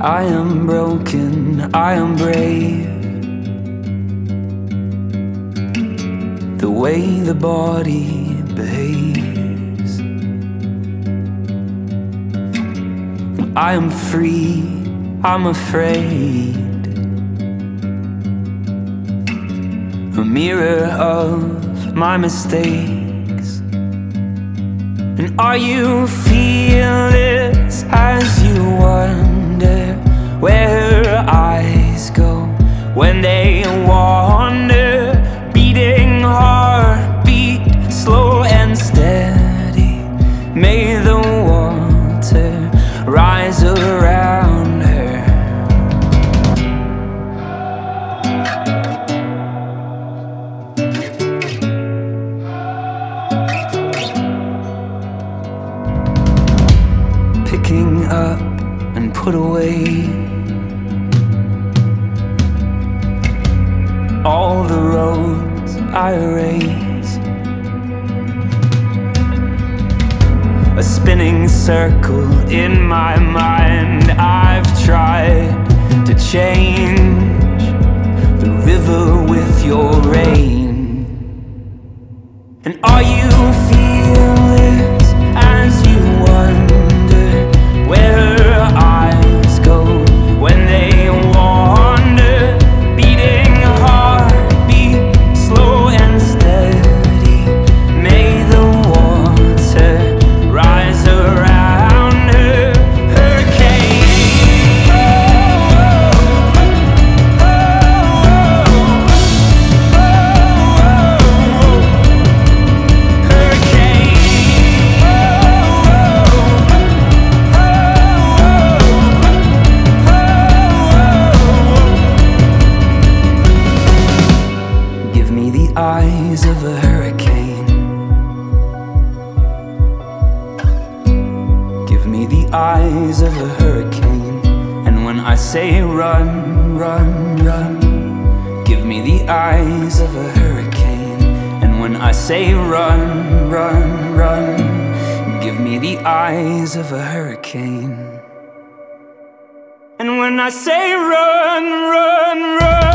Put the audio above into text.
I am broken, I am brave. The way the body behaves. I am free, I'm afraid. A mirror of my mistakes. And are you fearless as you wonder where her eyes go when they wander? Beating heartbeat, slow and steady. May the water rise around her. Picking up and put away all the roads I erase. A spinning circle in my mind. I've tried to change the river with your rain. And are you fearless as you wonder where her eyes go when they wander? Beating heartbeat, slow and steady. May the water rise around her. Hurricane. Give me the eyes of a hurricane. Give me the eyes of a hurricane. And when I say run, run, run, give me the eyes of a hurricane. And when I say run, run, run, give me the eyes of a hurricane. And when I say run, run, run,